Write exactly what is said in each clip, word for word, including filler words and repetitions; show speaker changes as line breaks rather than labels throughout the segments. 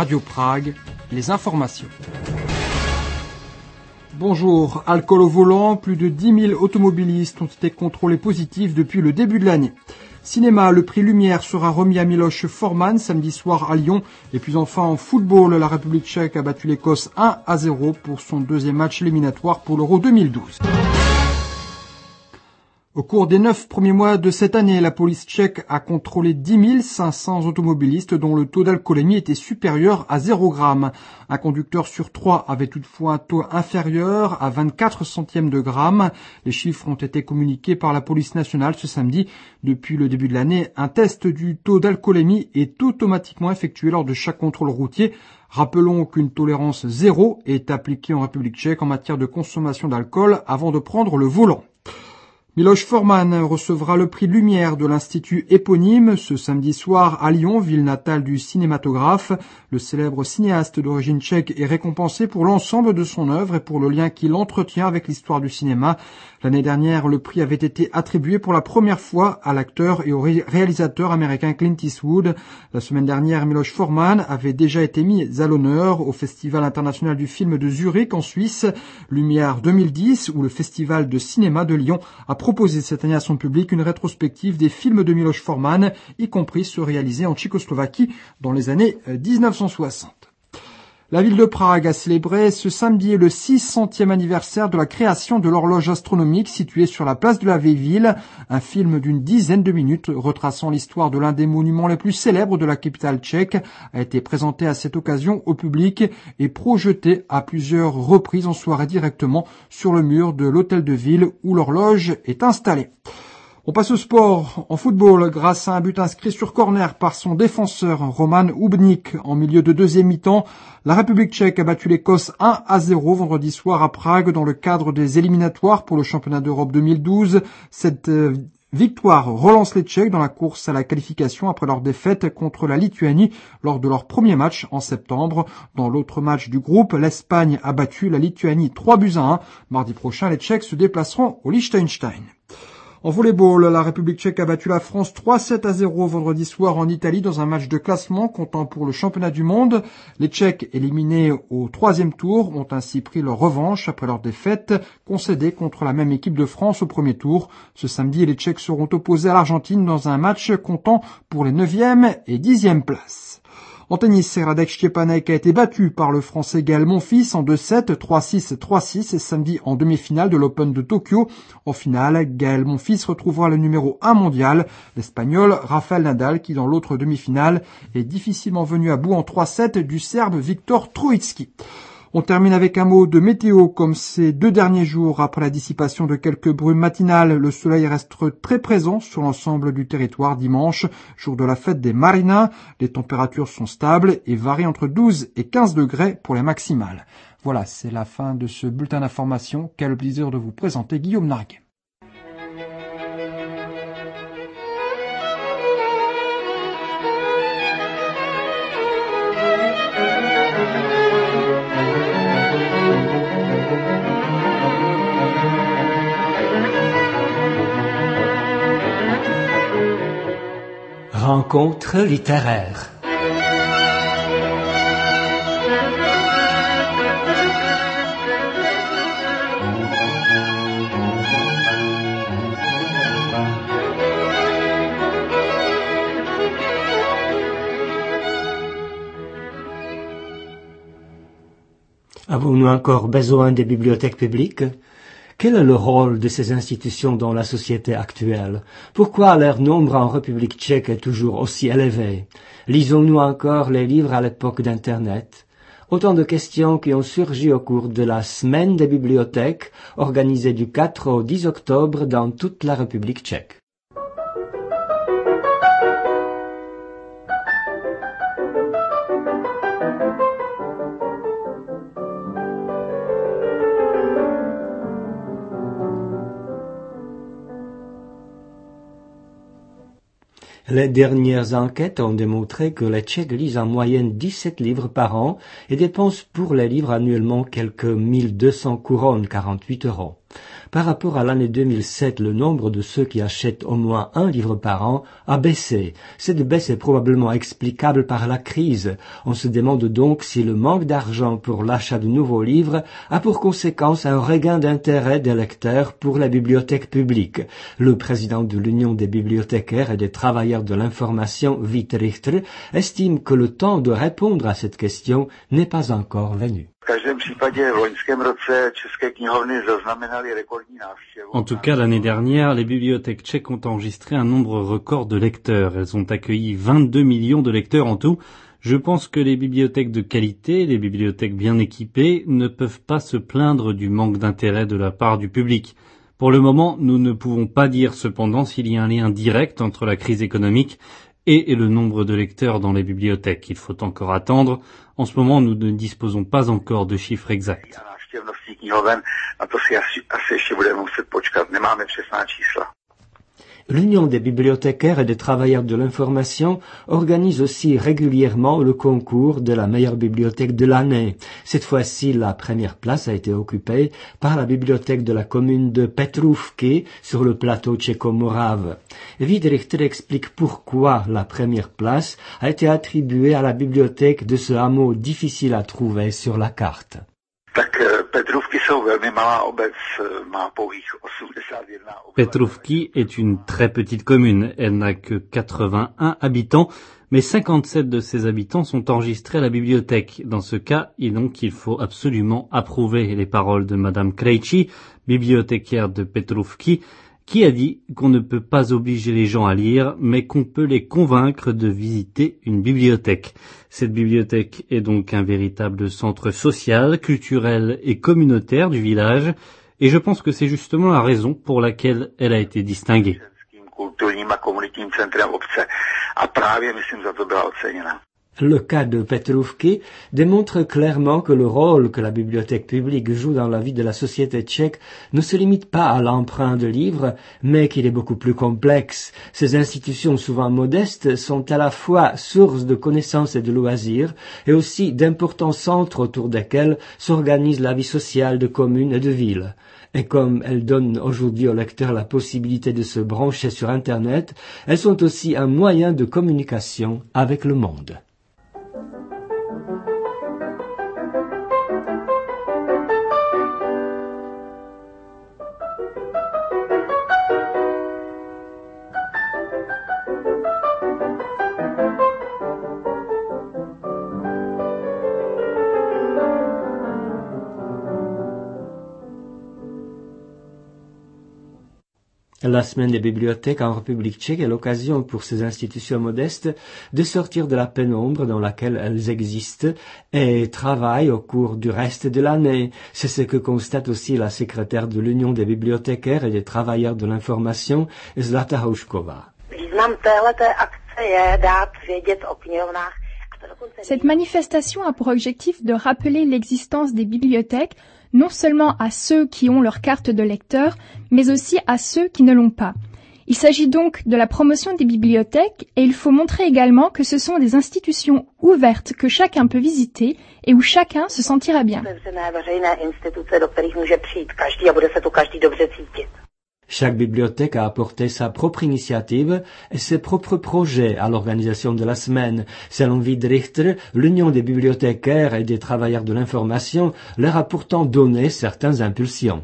Radio Prague, les informations. Bonjour, alcool au volant, plus de dix mille automobilistes ont été contrôlés positifs depuis le début de l'année. Cinéma, le prix Lumière sera remis à Miloš Forman samedi soir à Lyon. Et puis enfin en football, la République tchèque a battu l'Écosse un à zéro pour son deuxième match éliminatoire pour l'Euro deux mille douze. Au cours des neuf premiers mois de cette année, la police tchèque a contrôlé dix mille cinq cents automobilistes dont le taux d'alcoolémie était supérieur à zéro gramme. Un conducteur sur trois avait toutefois un taux inférieur à vingt-quatre centièmes de gramme. Les chiffres ont été communiqués par la police nationale ce samedi. Depuis le début de l'année, un test du taux d'alcoolémie est automatiquement effectué lors de chaque contrôle routier. Rappelons qu'une tolérance zéro est appliquée en République tchèque en matière de consommation d'alcool avant de prendre le volant. Miloš Forman recevra le prix Lumière de l'Institut éponyme ce samedi soir à Lyon, ville natale du cinématographe. Le célèbre cinéaste d'origine tchèque est récompensé pour l'ensemble de son œuvre et pour le lien qu'il entretient avec l'histoire du cinéma. L'année dernière, le prix avait été attribué pour la première fois à l'acteur et au réalisateur américain Clint Eastwood. La semaine dernière, Miloš Forman avait déjà été mis à l'honneur au Festival international du film de Zurich en Suisse, Lumière deux mille dix, où le Festival de cinéma de Lyon a proposé cette année à son public une rétrospective des films de Miloš Forman, y compris ceux réalisés en Tchécoslovaquie dans les années dix-neuf cent soixante. La ville de Prague a célébré ce samedi le six centième anniversaire de la création de l'horloge astronomique située sur la place de la vieille ville. Un film d'une dizaine de minutes retraçant l'histoire de l'un des monuments les plus célèbres de la capitale tchèque a été présenté à cette occasion au public et projeté à plusieurs reprises en soirée directement sur le mur de l'hôtel de ville où l'horloge est installée. On passe au sport. En football, grâce à un but inscrit sur corner par son défenseur Roman Hubnik en milieu de deuxième mi-temps, la République tchèque a battu l'Écosse un à zéro vendredi soir à Prague dans le cadre des éliminatoires pour le championnat d'Europe deux mille douze. Cette euh, victoire relance les Tchèques dans la course à la qualification après leur défaite contre la Lituanie lors de leur premier match en septembre. Dans l'autre match du groupe, l'Espagne a battu la Lituanie trois buts à un. Mardi prochain, les Tchèques se déplaceront au Liechtenstein. En volleyball, la République tchèque a battu la France trois sept à zéro vendredi soir en Italie dans un match de classement comptant pour le championnat du monde. Les Tchèques, éliminés au troisième tour, ont ainsi pris leur revanche après leur défaite concédée contre la même équipe de France au premier tour. Ce samedi, les Tchèques seront opposés à l'Argentine dans un match comptant pour les neuvième et dixième places. En tennis, Radek Štěpánek a été battu par le Français Gaël Monfils en deux sept, trois six, trois six et samedi en demi-finale de l'Open de Tokyo. En finale, Gaël Monfils retrouvera le numéro un mondial, l'Espagnol Rafael Nadal, qui dans l'autre demi-finale est difficilement venu à bout en trois sept du Serbe Viktor Troicki. On termine avec un mot de météo. Comme ces deux derniers jours, après la dissipation de quelques brumes matinales, le soleil reste très présent sur l'ensemble du territoire dimanche, jour de la fête des Marinas. Les températures sont stables et varient entre douze et quinze degrés pour les maximales. Voilà, c'est la fin de ce bulletin d'information. Quel plaisir de vous présenter Guillaume Narguet.
Rencontre littéraire. Avons-nous encore besoin des bibliothèques publiques ? Quel est le rôle de ces institutions dans la société actuelle? Pourquoi leur nombre en République tchèque est toujours aussi élevé? Lisons-nous encore les livres à l'époque d'Internet? Autant de questions qui ont surgi au cours de la semaine des bibliothèques organisée du quatre au dix octobre dans toute la République tchèque. Les dernières enquêtes ont démontré que les Tchèques lisent en moyenne dix-sept livres par an et dépensent pour les livres annuellement quelques mille deux cents couronnes, quarante-huit euros. Par rapport à l'année deux mille sept, le nombre de ceux qui achètent au moins un livre par an a baissé. Cette baisse est probablement explicable par la crise. On se demande donc si le manque d'argent pour l'achat de nouveaux livres a pour conséquence un regain d'intérêt des lecteurs pour la bibliothèque publique. Le président de l'Union des bibliothécaires et des travailleurs de l'information, Vít Richter, estime que le temps de répondre à cette question n'est pas encore venu.
En tout cas, l'année dernière, les bibliothèques tchèques ont enregistré un nombre record de lecteurs. Elles ont accueilli vingt-deux millions de lecteurs en tout. Je pense que les bibliothèques de qualité, les bibliothèques bien équipées, ne peuvent pas se plaindre du manque d'intérêt de la part du public. Pour le moment, nous ne pouvons pas dire cependant s'il y a un lien direct entre la crise économique et le nombre de lecteurs dans les bibliothèques. Il faut encore attendre. En ce moment, nous ne disposons pas encore de chiffres exacts.
L'Union des bibliothécaires et des travailleurs de l'information organise aussi régulièrement le concours de la meilleure bibliothèque de l'année. Cette fois-ci, la première place a été occupée par la bibliothèque de la commune de Petrovky sur le plateau tchéco-morave. Vít Richter explique pourquoi la première place a été attribuée à la bibliothèque de ce hameau difficile à trouver sur la carte.
Petrovky est une très petite commune. Elle n'a que quatre-vingt-un habitants, mais cinquante-sept de ses habitants sont enregistrés à la bibliothèque. Dans ce cas, et donc, il faut absolument approuver les paroles de Madame Krejci, bibliothécaire de Petrovky, qui a dit qu'on ne peut pas obliger les gens à lire, mais qu'on peut les convaincre de visiter une bibliothèque. Cette bibliothèque est donc un véritable centre social, culturel et communautaire du village, et je pense que c'est justement la raison pour laquelle elle a été distinguée.
Le cas de Petrovky démontre clairement que le rôle que la bibliothèque publique joue dans la vie de la société tchèque ne se limite pas à l'emprunt de livres, mais qu'il est beaucoup plus complexe. Ces institutions souvent modestes sont à la fois source de connaissances et de loisirs, et aussi d'importants centres autour desquels s'organise la vie sociale de communes et de villes. Et comme elles donnent aujourd'hui aux lecteurs la possibilité de se brancher sur Internet, elles sont aussi un moyen de communication avec le monde. La semaine des bibliothèques en République tchèque est l'occasion pour ces institutions modestes de sortir de la pénombre dans laquelle elles existent et travaillent au cours du reste de l'année. C'est ce que constate aussi la secrétaire de l'Union des bibliothécaires et des travailleurs de l'information, Zlata Houšková.
Cette manifestation a pour objectif de rappeler l'existence des bibliothèques non seulement à ceux qui ont leur carte de lecteur, mais aussi à ceux qui ne l'ont pas. Il s'agit donc de la promotion des bibliothèques et il faut montrer également que ce sont des institutions ouvertes que chacun peut visiter et où chacun se sentira bien.
Chaque bibliothèque a apporté sa propre initiative et ses propres projets à l'organisation de la semaine. Selon Vít Richter, l'Union des bibliothécaires et des travailleurs de l'information leur a pourtant donné certaines impulsions.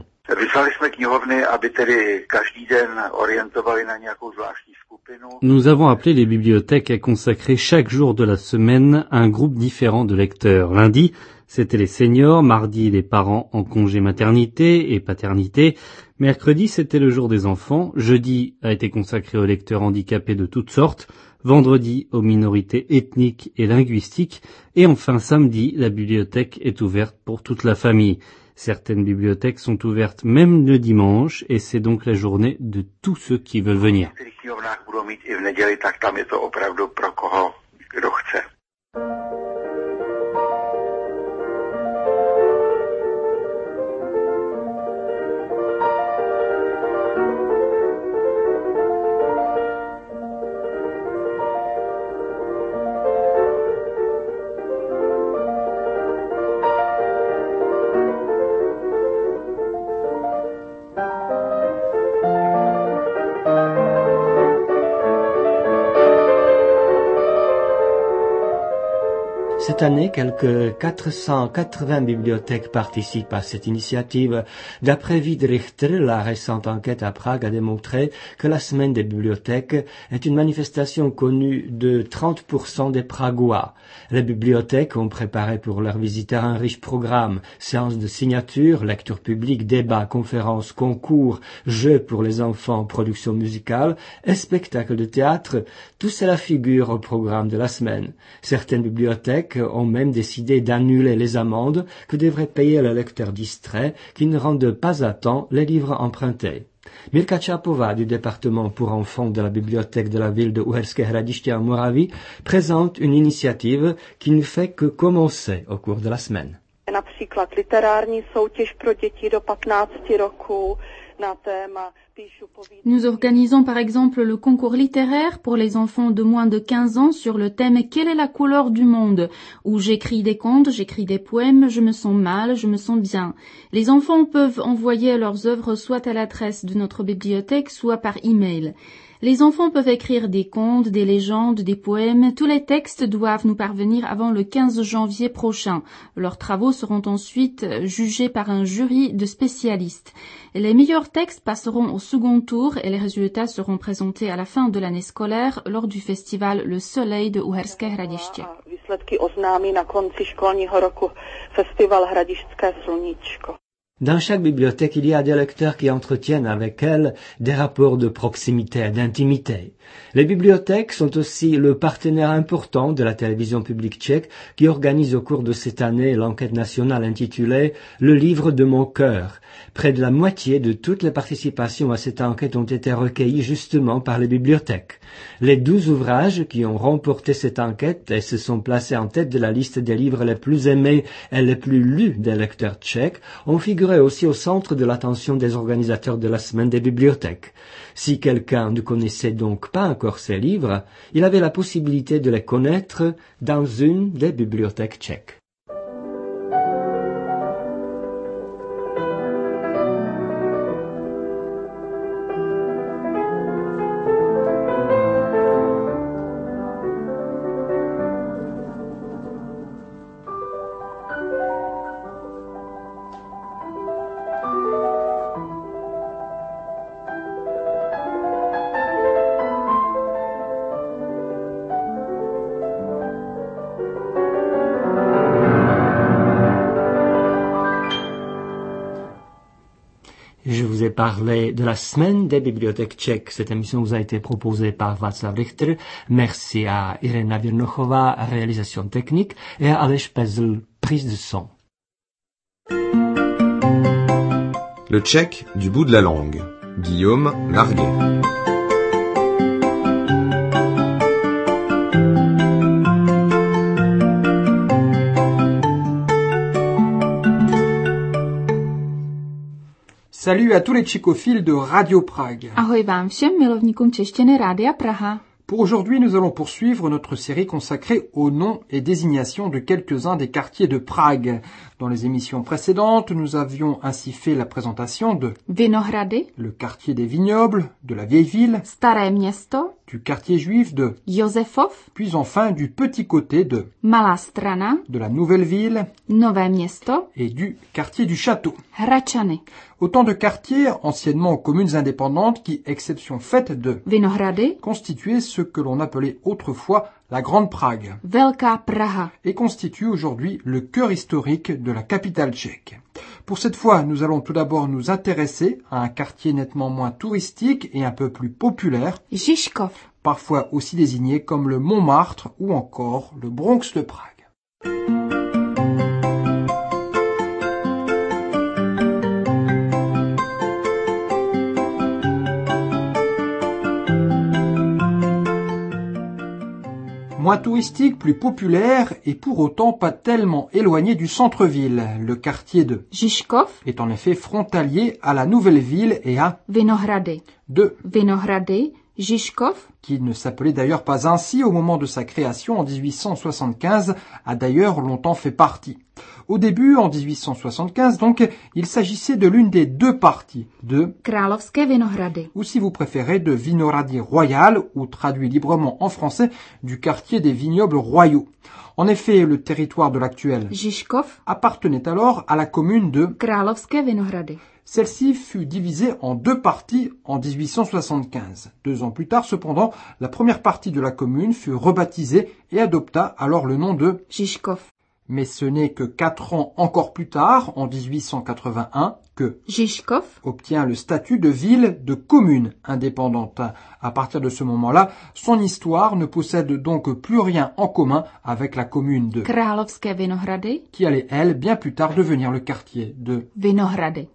Nous avons appelé les bibliothèques à consacrer chaque jour de la semaine un groupe différent de lecteurs. Lundi, c'était les seniors, mardi, les parents en congé maternité et paternité, mercredi, c'était le jour des enfants, jeudi a été consacré aux lecteurs handicapés de toutes sortes, vendredi aux minorités ethniques et linguistiques, et enfin samedi, la bibliothèque est ouverte pour toute la famille. Certaines bibliothèques sont ouvertes même le dimanche, et c'est donc la journée de tous ceux qui veulent venir.
Cette année, quelques quatre cent quatre-vingts bibliothèques participent à cette initiative. D'après Wiedrichter, la récente enquête à Prague a démontré que la semaine des bibliothèques est une manifestation connue de trente pour cent des Pragois. Les bibliothèques ont préparé pour leurs visiteurs un riche programme, séances de signature, lecture publique, débats, conférences, concours, jeux pour les enfants, productions musicales et spectacles de théâtre. Tout cela figure au programme de la semaine. Certaines bibliothèques ont même décidé d'annuler les amendes que devraient payer les lecteurs distraits qui ne rendent pas à temps les livres empruntés. Mirka Čápová du département pour enfants de la bibliothèque de la ville de Uherské Hradiště en Moravie présente une initiative qui ne fait que commencer au cours de la semaine.
Například literární soutěž pro děti do patnácti roků na téma Píšu povídky.
Nous organisons par exemple le concours littéraire pour les enfants de moins de quinze ans sur le thème « Quelle est la couleur du monde ?» où j'écris des contes, j'écris des poèmes, je me sens mal, je me sens bien. Les enfants peuvent envoyer leurs œuvres soit à l'adresse de notre bibliothèque, soit par email. Les enfants peuvent écrire des contes, des légendes, des poèmes. Tous les textes doivent nous parvenir avant le quinze janvier prochain. Leurs travaux seront ensuite jugés par un jury de spécialistes. Les meilleurs textes passeront au second tour et les résultats seront présentés à la fin de l'année scolaire lors du festival Le Soleil de Uherské Hradiště.
Výsledky oznámí na konci školního roku Festival Hradišťské sluníčko.
Dans chaque bibliothèque, il y a des lecteurs qui entretiennent avec elle des rapports de proximité et d'intimité. Les bibliothèques sont aussi le partenaire important de la télévision publique tchèque qui organise au cours de cette année l'enquête nationale intitulée « Le livre de mon cœur ». Près de la moitié de toutes les participations à cette enquête ont été recueillies justement par les bibliothèques. Les douze ouvrages qui ont remporté cette enquête et se sont placés en tête de la liste des livres les plus aimés et les plus lus des lecteurs tchèques ont figuré aussi au centre de l'attention des organisateurs de la semaine des bibliothèques. Si quelqu'un ne connaissait donc pas encore ces livres, il avait la possibilité de les connaître dans une des bibliothèques tchèques. Je vous ai parlé de la semaine des bibliothèques tchèques. Cette émission vous a été proposée par Václav Richter. Merci à Irena Virnochová, réalisation technique, et à Aleš Pezl, prise de son.
Le tchèque du bout de la langue. Guillaume Larguet.
Salut à tous les tchécophiles de Radio Prague.
Ahoj vám všem milovníkům češtiny Rádia Praha.
Pour aujourd'hui, nous allons poursuivre notre série consacrée aux noms et désignations de quelques-uns des quartiers de Prague. Dans les émissions précédentes, nous avions ainsi fait la présentation de
Vinohrady,
le quartier des vignobles, de la vieille ville,
Staré město,
du quartier juif de
Josefov,
puis enfin du petit côté de
Malá Strana,
de la nouvelle ville
Nové město
et du quartier du château.
Hračany.
Autant de quartiers anciennement communes indépendantes qui, exception faite de
Vinohrady,
constituaient ce que l'on appelait autrefois la Grande Prague
Velká Praha
et constituent aujourd'hui le cœur historique de la capitale tchèque. Pour cette fois, nous allons tout d'abord nous intéresser à un quartier nettement moins touristique et un peu plus populaire,
Žižkov,
parfois aussi désigné comme le Montmartre ou encore le Bronx de Prague. Moins touristique, plus populaire et pour autant pas tellement éloigné du centre-ville. Le quartier de
Žižkov
est en effet frontalier à la nouvelle ville et à
Vinohrady.
de
Vinohrady, Žižkov,
qui ne s'appelait d'ailleurs pas ainsi au moment de sa création en dix-huit cent soixante-quinze, a d'ailleurs longtemps fait partie. Au début, en dix-huit cent soixante-quinze, donc, il s'agissait de l'une des deux parties de
Královské Vinohrady,
ou si vous préférez de Vinohrady royal, ou traduit librement en français, du quartier des vignobles royaux. En effet, le territoire de l'actuel
Žižkov,
appartenait alors à la commune de
Královské Vinohrady.
Celle-ci fut divisée en deux parties en dix-huit cent soixante-quinze. Deux ans plus tard, cependant, la première partie de la commune fut rebaptisée et adopta alors le nom de
Žižkov.
Mais ce n'est que quatre ans encore plus tard, en dix-huit cent quatre-vingt-un, que
Žižkov
obtient le statut de ville de commune indépendante. À partir de ce moment-là, son histoire ne possède donc plus rien en commun avec la commune de
Královské Vinohrady,
qui allait, elle, bien plus tard devenir le quartier de
Vinohrady.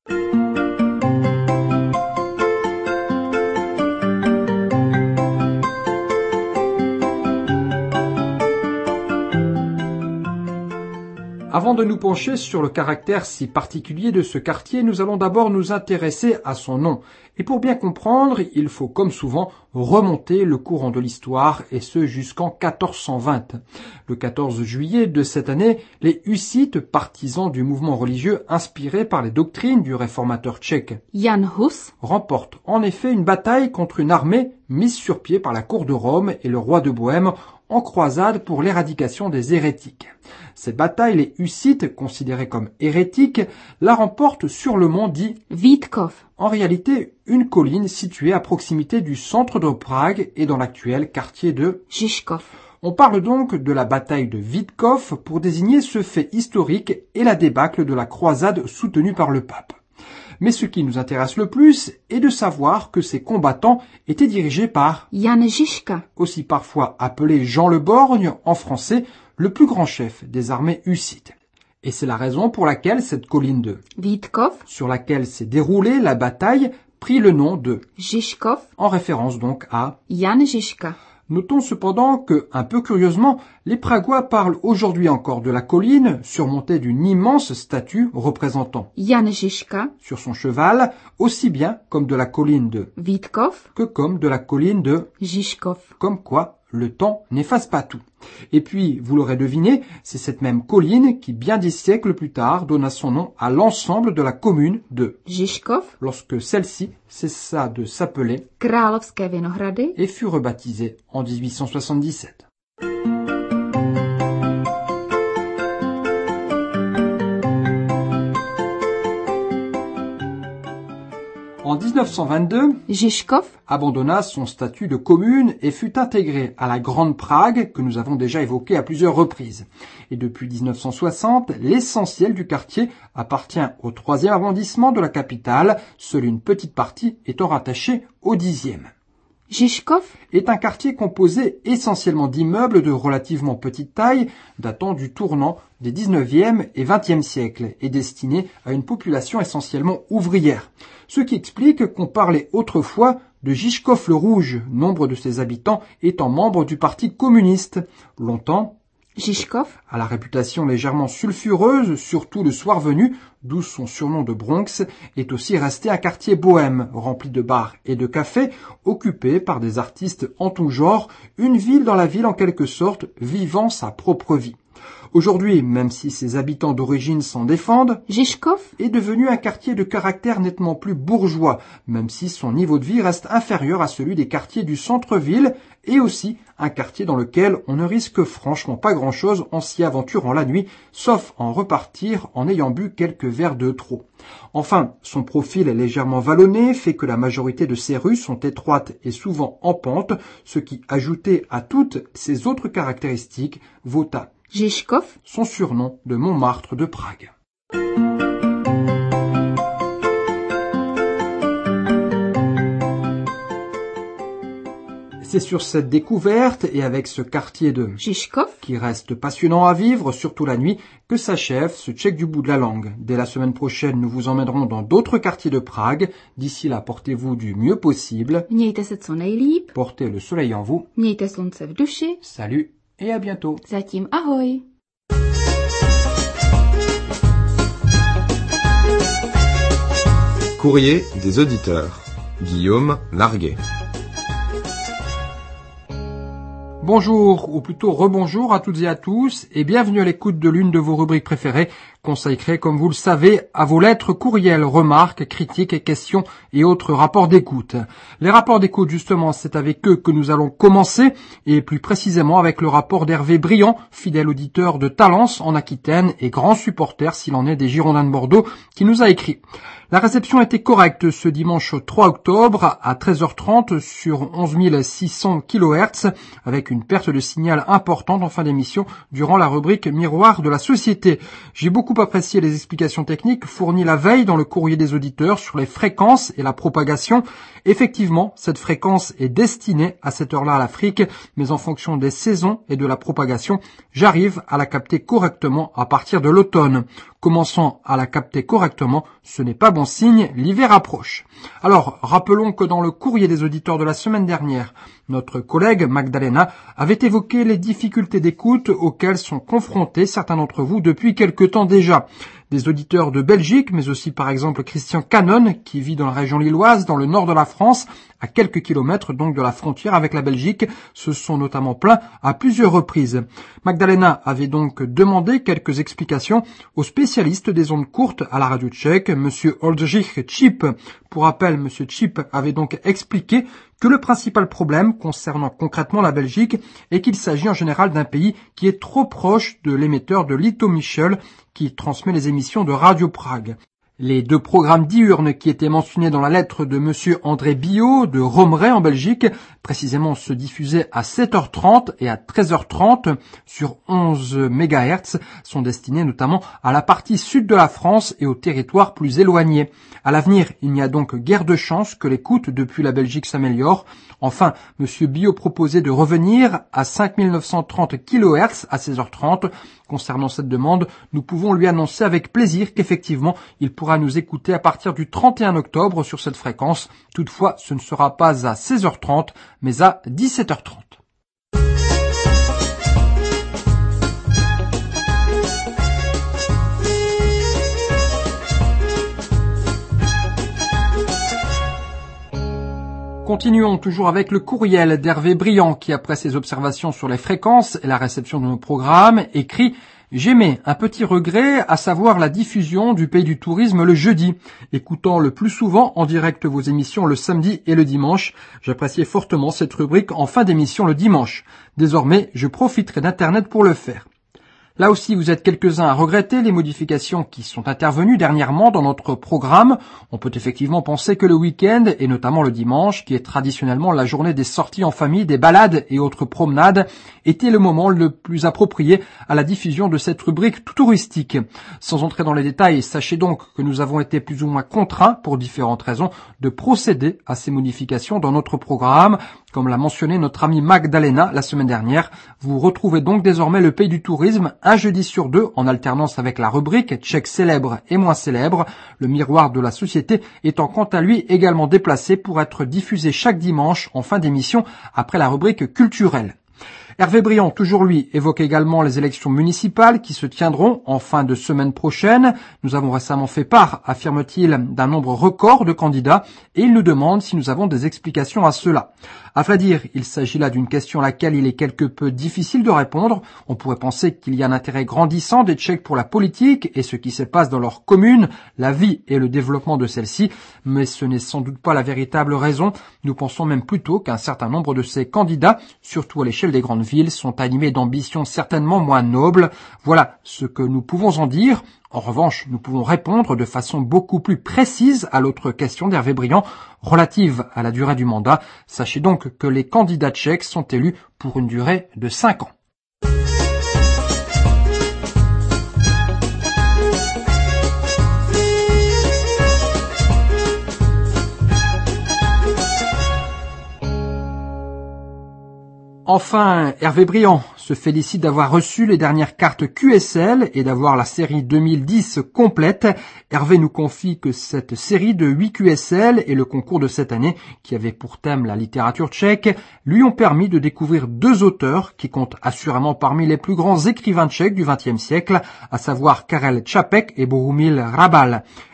Avant de nous pencher sur le caractère si particulier de ce quartier, nous allons d'abord nous intéresser à son nom. Et pour bien comprendre, il faut comme souvent remonter le courant de l'histoire, et ce jusqu'en quatorze cent vingt. Le quatorze juillet de cette année, les Hussites, partisans du mouvement religieux inspiré par les doctrines du réformateur tchèque,
Jan Hus
remportent en effet une bataille contre une armée mise sur pied par la cour de Rome et le roi de Bohême en croisade pour l'éradication des hérétiques. Cette bataille, les Hussites, considérés comme hérétiques, la remportent sur le mont dit
Vítkov,
en réalité une colline située à proximité du centre de Prague et dans l'actuel quartier de
Žižkov.
On parle donc de la bataille de Vítkov pour désigner ce fait historique et la débâcle de la croisade soutenue par le pape. Mais ce qui nous intéresse le plus est de savoir que ces combattants étaient dirigés par
Jan Žižka,
aussi parfois appelé Jean le Borgne en français, le plus grand chef des armées hussites. Et c'est la raison pour laquelle cette colline de
Vítkov,
sur laquelle s'est déroulée la bataille prit le nom de
Žižkov,
en référence donc à
Jan Žižka.
Notons cependant que, un peu curieusement, les Pragois parlent aujourd'hui encore de la colline surmontée d'une immense statue représentant
Jan Žižka,
sur son cheval, aussi bien comme de la colline de
Vítkov,
que comme de la colline de
Žižkov.
comme quoi le temps n'efface pas tout. Et puis, vous l'aurez deviné, c'est cette même colline qui, bien des siècles plus tard, donna son nom à l'ensemble de la commune de
Žižkov,
lorsque celle-ci cessa de s'appeler
Královské Vinohrady,
et fut rebaptisée en dix-huit cent soixante-dix-sept. En dix-neuf cent vingt-deux,
Žižkov
abandonna son statut de commune et fut intégré à la Grande Prague que nous avons déjà évoquée à plusieurs reprises. Et depuis dix-neuf cent soixante, l'essentiel du quartier appartient au troisième arrondissement de la capitale, seule une petite partie étant rattachée au dixième.
Žižkov
est un quartier composé essentiellement d'immeubles de relativement petite taille, datant du tournant des dix-neuvième et vingtième siècles, et destiné à une population essentiellement ouvrière. Ce qui explique qu'on parlait autrefois de Žižkov le Rouge, nombre de ses habitants étant membres du Parti communiste. Longtemps,
Žižkov
à la réputation légèrement sulfureuse, surtout le soir venu, d'où son surnom de Bronx, est aussi resté un quartier bohème, rempli de bars et de cafés, occupé par des artistes en tout genre, une ville dans la ville en quelque sorte, vivant sa propre vie. Aujourd'hui, même si ses habitants d'origine s'en défendent,
Žižkov
est devenu un quartier de caractère nettement plus bourgeois, même si son niveau de vie reste inférieur à celui des quartiers du centre-ville, et aussi un quartier dans lequel on ne risque franchement pas grand-chose en s'y aventurant la nuit, sauf en repartir en ayant bu quelques verres de trop. Enfin, son profil est légèrement vallonné, fait que la majorité de ses rues sont étroites et souvent en pente, ce qui, ajouté à toutes ses autres caractéristiques, vaut à
Žižkov
son surnom de Montmartre de Prague. C'est sur cette découverte et avec ce quartier de
Žižkov
qui reste passionnant à vivre, surtout la nuit, que s'achève ce Tchèque du bout de la langue. Dès la semaine prochaine, nous vous emmènerons dans d'autres quartiers de Prague. D'ici là, portez-vous du mieux possible.
Mějte se co nejlíp,
Portez le soleil en vous.
mějte slunce v duši,
Salut et à bientôt.
zatím ahoj.
Courrier des auditeurs. Guillaume Larguet.
Bonjour, ou plutôt rebonjour à toutes et à tous, et bienvenue à l'écoute de l'une de vos rubriques préférées, consacrée, comme vous le savez, à vos lettres, courriels, remarques, critiques, questions et autres rapports d'écoute. Les rapports d'écoute, justement, c'est avec eux que nous allons commencer, et plus précisément avec le rapport d'Hervé Briand, fidèle auditeur de Talence en Aquitaine et grand supporter, s'il en est, des Girondins de Bordeaux, qui nous a écrit. La réception était correcte ce dimanche trois octobre à treize heures trente sur onze mille six cents kilohertz, avec une perte de signal importante en fin d'émission durant la rubrique Miroir de la société. J'ai beaucoup apprécié les explications techniques fournies la veille dans le courrier des auditeurs sur les fréquences et la propagation. Effectivement, cette fréquence est destinée à cette heure-là à l'Afrique, mais en fonction des saisons et de la propagation, j'arrive à la capter correctement à partir de l'automne. Commençant à la capter correctement, ce n'est pas bon signe, l'hiver approche. Alors, rappelons que dans le courrier des auditeurs de la semaine dernière, notre collègue Magdalena avait évoqué les difficultés d'écoute auxquelles sont confrontés certains d'entre vous depuis quelque temps déjà. Des auditeurs de Belgique, mais aussi par exemple Christian Canon, qui vit dans la région lilloise, dans le nord de la France, à quelques kilomètres donc de la frontière avec la Belgique, se sont notamment plaints à plusieurs reprises. Magdalena avait donc demandé quelques explications au spécialiste des ondes courtes à la radio tchèque, Monsieur Oldřich Čip. Pour rappel, Monsieur Čip avait donc expliqué que le principal problème concernant concrètement la Belgique est qu'il s'agit en général d'un pays qui est trop proche de l'émetteur de Litomichel qui transmet les émissions de Radio Prague. Les deux programmes diurnes qui étaient mentionnés dans la lettre de Monsieur André Billot de Romeray en Belgique, précisément se diffusaient à sept heures trente et à treize heures trente sur onze mégahertz, sont destinés notamment à la partie sud de la France et aux territoires plus éloignés. À l'avenir, il n'y a donc guère de chance que l'écoute depuis la Belgique s'améliore. Enfin, Monsieur Billot proposait de revenir à cinq mille neuf cent trente kilohertz à seize heures trente. Concernant cette demande, nous pouvons lui annoncer avec plaisir qu'effectivement, il pourra nous écouter à partir du trente et un octobre sur cette fréquence. Toutefois, ce ne sera pas à seize heures trente, mais à dix-sept heures trente. Continuons toujours avec le courriel d'Hervé Briand qui, après ses observations sur les fréquences et la réception de nos programmes, écrit « J'émets un petit regret, à savoir la diffusion du Pays du Tourisme le jeudi. Écoutant le plus souvent en direct vos émissions le samedi et le dimanche, j'appréciais fortement cette rubrique en fin d'émission le dimanche. Désormais, je profiterai d'Internet pour le faire. » Là aussi, vous êtes quelques-uns à regretter les modifications qui sont intervenues dernièrement dans notre programme. On peut effectivement penser que le week-end, et notamment le dimanche, qui est traditionnellement la journée des sorties en famille, des balades et autres promenades, était le moment le plus approprié à la diffusion de cette rubrique touristique. Sans entrer dans les détails, sachez donc que nous avons été plus ou moins contraints, pour différentes raisons, de procéder à ces modifications dans notre programme. Comme l'a mentionné notre amie Magdalena la semaine dernière, vous retrouvez donc désormais le Pays du Tourisme un jeudi sur deux en alternance avec la rubrique tchèque célèbre et moins célèbre, le miroir de la société étant quant à lui également déplacé pour être diffusé chaque dimanche en fin d'émission après la rubrique culturelle. Hervé Briand, toujours lui, évoque également les élections municipales qui se tiendront en fin de semaine prochaine. Nous avons récemment fait part, affirme-t-il, d'un nombre record de candidats et il nous demande si nous avons des explications à cela. À vrai dire, il s'agit là d'une question à laquelle il est quelque peu difficile de répondre. On pourrait penser qu'il y a un intérêt grandissant des Tchèques pour la politique et ce qui se passe dans leur commune, la vie et le développement de celle-ci, mais ce n'est sans doute pas la véritable raison. Nous pensons même plutôt qu'un certain nombre de ces candidats, surtout à l'échelle des grandes villes, sont animés d'ambitions certainement moins nobles. Voilà ce que nous pouvons en dire. En revanche, nous pouvons répondre de façon beaucoup plus précise à l'autre question d'Hervé Briand relative à la durée du mandat. Sachez donc que les candidats tchèques sont élus pour une durée de cinq ans. Enfin, Hervé Briand se félicite d'avoir reçu les dernières cartes Q S L et d'avoir la série deux mille dix complète. Hervé nous confie que cette série de huit Q S L et le concours de cette année, qui avait pour thème la littérature tchèque, lui ont permis de découvrir deux auteurs qui comptent assurément parmi les plus grands écrivains tchèques du vingtième siècle, à savoir Karel Čapek et Bohumil Hrabal.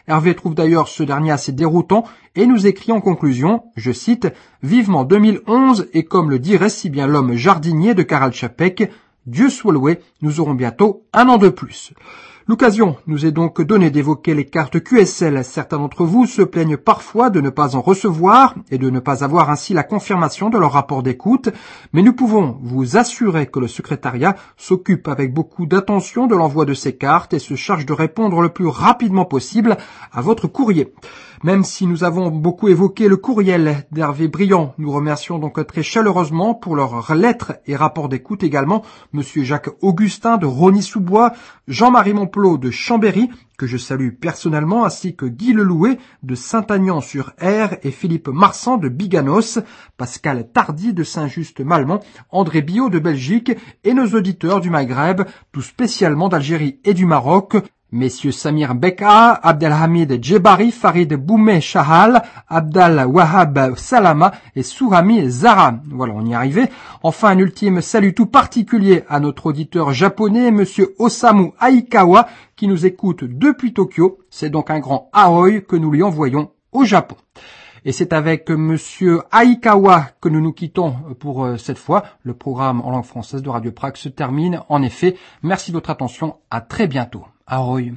Hervé trouve d'ailleurs ce dernier assez déroutant et nous écrit en conclusion, je cite, « Vivement deux mille onze et comme le dirait si bien l'homme jardinier de Karel Čapek, Dieu soit loué, nous aurons bientôt un an de plus. » L'occasion nous est donc donnée d'évoquer les cartes Q S L. Certains d'entre vous se plaignent parfois de ne pas en recevoir et de ne pas avoir ainsi la confirmation de leur rapport d'écoute, mais nous pouvons vous assurer que le secrétariat s'occupe avec beaucoup d'attention de l'envoi de ces cartes et se charge de répondre le plus rapidement possible à votre courrier. Même si nous avons beaucoup évoqué le courriel d'Hervé Briand, nous remercions donc très chaleureusement pour leurs lettres et rapports d'écoute également Monsieur Jacques Augustin de Rosny-sous-Bois, Jean-Marie Monplot de Chambéry, que je salue personnellement, ainsi que Guy Lelouet de Saint-Agnan-sur-Aire et Philippe Marsan de Biganos, Pascal Tardy de Saint-Just-Malmont, André Billot de Belgique et nos auditeurs du Maghreb, tout spécialement d'Algérie et du Maroc, Messieurs Samir Beka, Abdelhamid Djebari, Farid Boumé Chahal, Abdal Wahab Salama et Sourami Zara. Voilà, on y est arrivé. Enfin, un ultime salut tout particulier à notre auditeur japonais, Monsieur Osamu Aikawa, qui nous écoute depuis Tokyo. C'est donc un grand ahoy que nous lui envoyons au Japon. Et c'est avec Monsieur Aikawa que nous nous quittons pour euh, cette fois. Le programme en langue française de Radio Prague se termine. En effet, merci de votre attention. À très bientôt. Ahoj.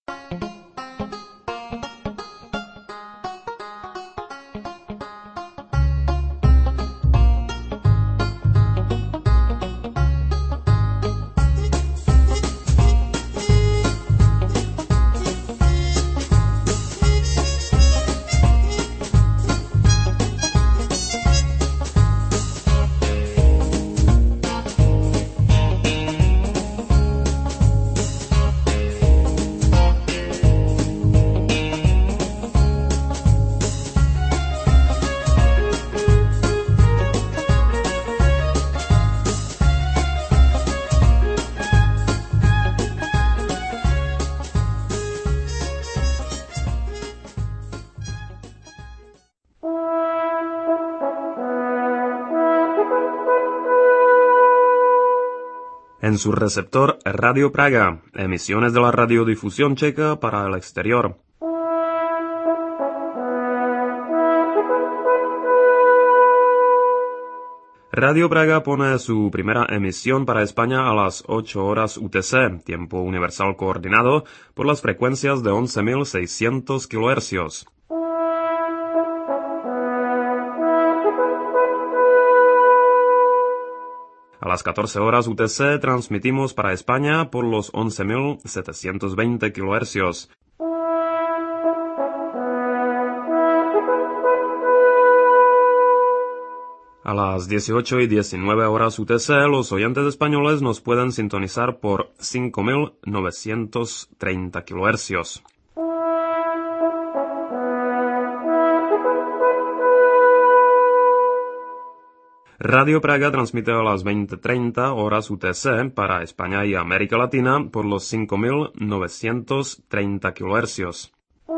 En su receptor Radio Praga, emisiones de la radiodifusión checa para el exterior. Radio Praga pone su primera emisión para España a las ocho horas U T C, tiempo universal coordinado, por las frecuencias de once mil seiscientos kilohercios. A las catorce horas U T C transmitimos para España por los once mil setecientos veinte kilohercios. A las dieciocho y diecinueve horas U T C, los oyentes españoles nos pueden sintonizar por cinco mil novecientos treinta kilohercios. Radio Praga transmite a las veinte treinta horas U T C para España y América Latina por los cinco mil novecientos treinta kilohercios.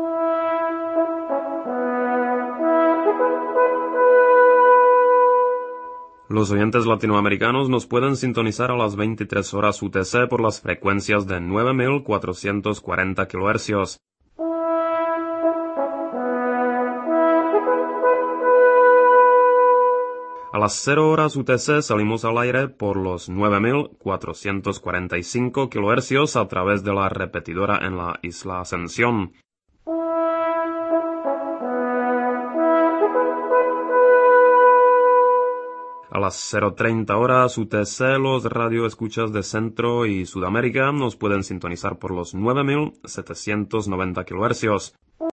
Los oyentes latinoamericanos nos pueden sintonizar a las veintitrés horas U T C por las frecuencias de nueve mil cuatrocientos cuarenta kilohercios. A las cero horas U T C salimos al aire por los nueve mil cuatrocientos cuarenta y cinco kilohercios a través de la repetidora en la Isla Ascensión. A las cero treinta horas U T C los radioescuchas de Centro y Sudamérica nos pueden sintonizar por los nueve mil setecientos noventa kilohercios.